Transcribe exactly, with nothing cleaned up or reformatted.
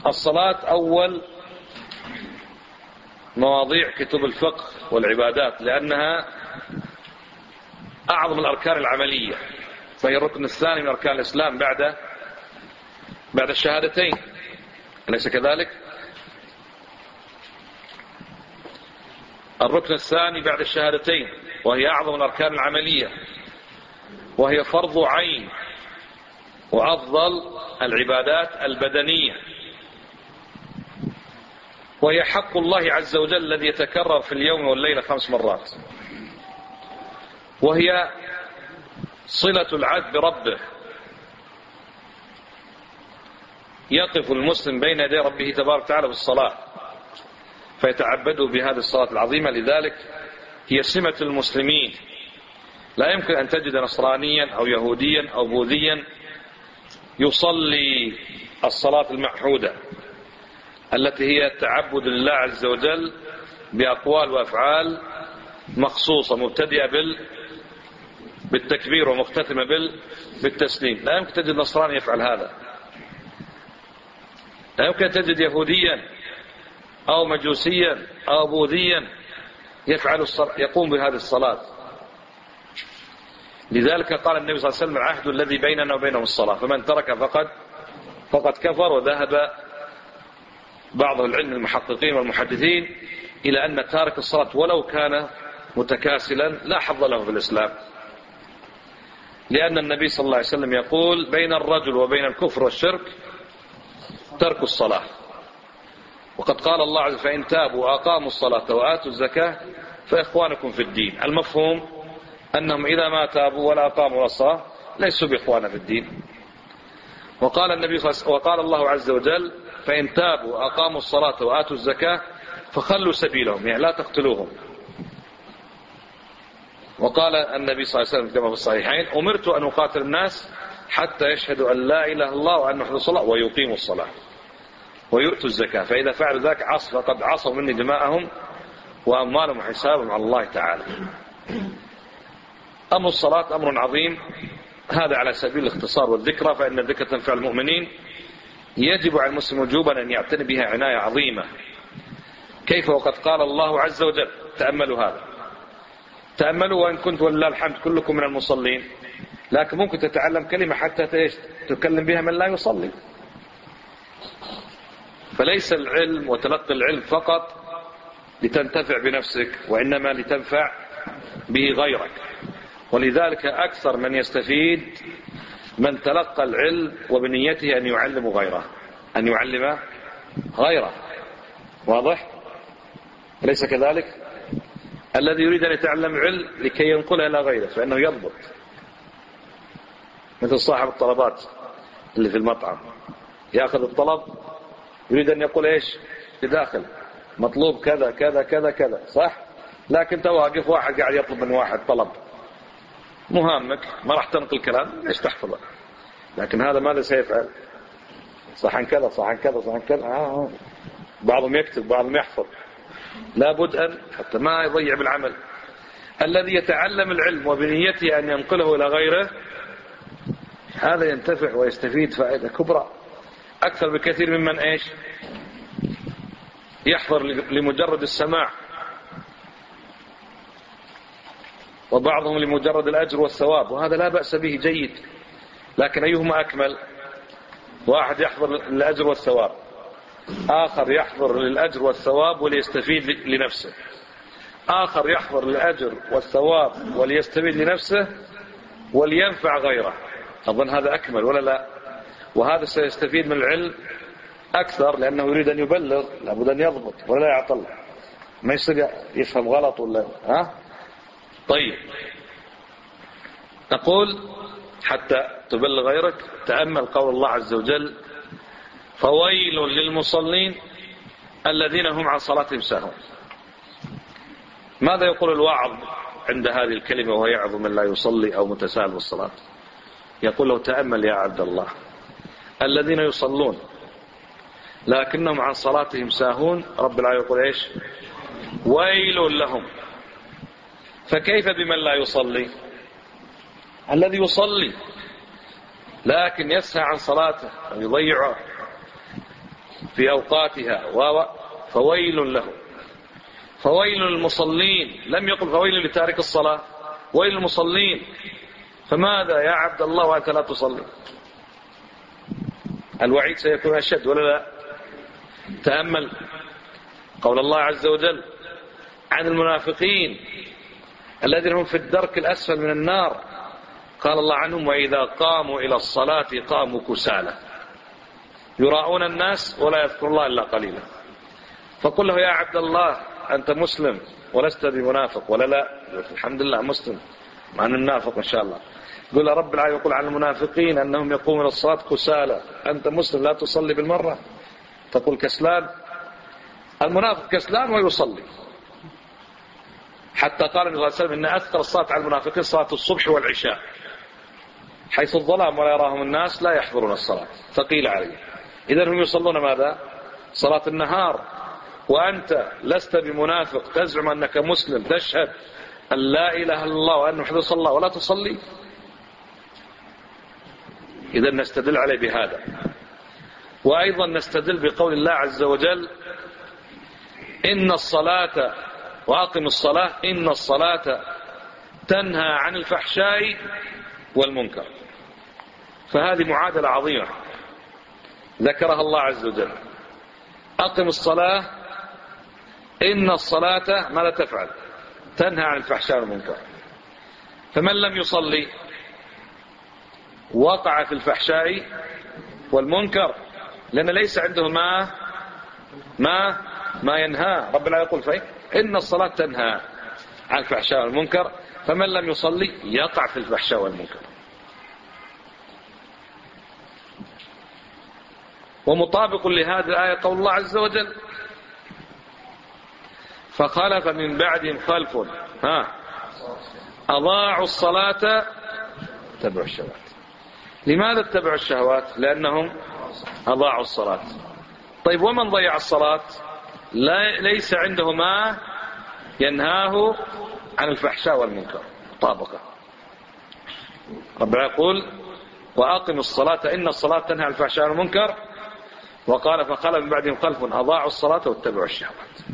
الصلاة أول مواضيع كتب الفقه والعبادات، لأنها أعظم الأركان العملية، فهي الركن الثاني من أركان الإسلام بعد بعد الشهادتين، أليس كذلك؟ الركن الثاني بعد الشهادتين، وهي أعظم الأركان العملية، وهي فرض عين وأفضل العبادات البدنية، وهي حق الله عز وجل الذي يتكرر في اليوم والليلة خمس مرات، وهي صلة العبد بربه، يقف المسلم بين يدي ربه تبارك وتعالى بالصلاة فيتعبده بهذه الصلاة العظيمة. لذلك هي سمة المسلمين، لا يمكن أن تجد نصرانيا أو يهوديا أو بوذيا يصلي الصلاة المعهودة التي هي تعبد لله عز وجل بأقوال وأفعال مخصوصة مبتدئة بال بالتكبير ومختتمة بال بالتسليم. لا يمكن تجد نصراني يفعل هذا، لا يمكن تجد يهوديا أو مجوسيا أو بوذيا يفعل الصلاة يقوم بهذه الصلاة. لذلك قال النبي صلى الله عليه وسلم: العهد الذي بيننا وبينهم الصلاة، فمن ترك فقد فقد كفر. وذهب بعض العلم المحققين والمحدثين إلى أن تارك الصلاة ولو كان متكاسلا لا حظ له في الإسلام، لأن النبي صلى الله عليه وسلم يقول: بين الرجل وبين الكفر والشرك ترك الصلاة. وقد قال الله عز وجل: فإن تابوا وأقاموا الصلاة وآتوا الزكاة فإخوانكم في الدين. المفهوم أنهم إذا ما تابوا ولا أقاموا الصلاة ليسوا بإخوانا في الدين. وقال النبي صلى الله عليه وسلم: وقال الله عز وجل: فإن تابوا وأقاموا الصلاة وآتوا الزكاة فخلوا سبيلهم، يعني لا تقتلوهم. وقال النبي صلى الله عليه وسلم كما في الصحيحين: أمرت أن أقاتل الناس حتى يشهدوا أن لا إله إلا الله وأن محمدا رسول الله ويقيموا الصلاة ويؤتوا الزكاة، فإذا فعلوا ذلك عصوا فقد عصوا مني دماءهم وأموالهم وحسابهم على الله تعالى. أمر الصلاة أمر عظيم، هذا على سبيل الاختصار والذكرى، فإن الذكر تنفع المؤمنين. يجب على المسلم وجوبا أن يعتني بها عناية عظيمة. كيف وقد قال الله عز وجل، تأملوا هذا، تأملوا: وإن كنت ولله الحمد كلكم من المصلين. لكن ممكن تتعلم كلمة حتى تكلم بها من لا يصلي. فليس العلم وتلقي العلم فقط لتنتفع بنفسك، وإنما لتنفع به غيرك. ولذلك أكثر من يستفيد من تلقى العلم وبنيته أن يعلم غيره، أن يعلم غيره. واضح؟ أليس كذلك؟ الذي يريد أن يتعلم علم لكي ينقلها إلى غيره فإنه يضبط، مثل صاحب الطلبات اللي في المطعم يأخذ الطلب يريد أن يقول إيش بداخل مطلوب كذا كذا كذا كذا، صح؟ لكن تواقف واحد قاعد يطلب من واحد طلب مهمك، ما راح تنقل كلام، ليش تحفظه؟ لكن هذا ماذا سيفعل؟ صحن كذا صحن كذا صحن كذا. آه. بعضهم يكتب بعضهم يحفظ، لابد أن حتى ما يضيع بالعمل. الذي يتعلم العلم وبنيته أن ينقله إلى غيره هذا ينتفع ويستفيد فائدة كبرى أكثر بكثير ممن إيش يحضر لمجرد السماع، وبعضهم لمجرد الأجر والثواب، وهذا لا بأس به جيد. لكن أيهما أكمل؟ واحد يحضر للأجر والثواب، آخر يحضر للأجر والثواب وليستفيد لنفسه، آخر يحضر للأجر والثواب وليستفيد لنفسه ولينفع غيره. أظن هذا أكمل ولا لا؟ وهذا سيستفيد من العلم أكثر لأنه يريد أن يبلغ، لابد أن يضبط ولا يعطل، ما يصير يفهم غلط ولا ها. طيب، نقول حتى تبلغ غيرك تأمل قول الله عز وجل: فويل للمصلين الذين هم عن صلاتهم ساهون. ماذا يقول الواعظ عند هذه الكلمة وهو يعظ من لا يصلي أو متساهل بالصلاة؟ يقول له: تأمل يا عبد الله، الذين يصلون لكنهم عن صلاتهم ساهون، رب العالمين يقول إيش؟ ويل لهم. فكيف بمن لا يصلي؟ الذي يصلي لكن يسهى عن صلاته أو يضيعها في أوقاتها و فويل له. فويل للمصلين، لم يقل فويل لتارك الصلاة، ويل للمصلين. فماذا يا عبد الله وأنت لا تصلي؟ الوعيد سيكون أشد ولا لا؟ تأمل قول الله عز وجل عن المنافقين الذين هم في الدرك الأسفل من النار، قال الله عنهم وإذا قاموا إلى الصلاة قاموا كسالى يراءون الناس ولا يذكرون الله إلا قليلا. فقل له يا عبد الله أنت مسلم ولست بمنافق ولا لا؟ الحمد لله مسلم مع أنه منافق إن شاء الله. قل رب العالمين يقول عن المنافقين أنهم يقومون الصلاة كسالى، أنت مسلم لا تصلي بالمرة تقول كسلان. المنافق كسلان ويصلي، حتى قال النبي صلى الله عليه وسلم إن أثقل الصلاة على المنافقين صلاة الصبح والعشاء، حيث الظلام ولا يراهم الناس لا يحضرون الصلاة، ثقيل عليه. إذن هم يصلون ماذا؟ صلاة النهار، وأنت لست بمنافق تزعم أنك مسلم تشهد أن لا إله إلا الله وأن محمد رسول الله ولا تصلي. إذن نستدل عليه بهذا. وأيضا نستدل بقول الله عز وجل إن الصلاة وأقم الصلاة إن الصلاة تنهى عن الفحشاء والمنكر. فهذه معادلة عظيمة ذكرها الله عز وجل. أقم الصلاة إن الصلاة ماذا تفعل؟ تنهى عن الفحشاء والمنكر. فمن لم يصلي وقع في الفحشاء والمنكر، لأن ليس عنده ما ما ما ينهى. رب العالمين يقول فيه إن الصلاة تنهى عن الفحشاء والمنكر، فمن لم يصلي يقع في الفحشاء والمنكر. ومطابق لهذه الآية قول الله عز وجل فخلف من بعدهم خلف ها أضاعوا الصلاة اتبعوا الشهوات. لماذا اتبعوا الشهوات؟ لأنهم أضاعوا الصلاة. طيب ومن ضيع الصلاة لا ليس عنده ما ينهاه عن الفحشاء والمنكر. طابقة ربنا يقول وأقم الصلاة إن الصلاة تنهى عن الفحشاء والمنكر، وقال فخلف من بعدهم خلف أضاعوا الصلاة واتبعوا الشهوات.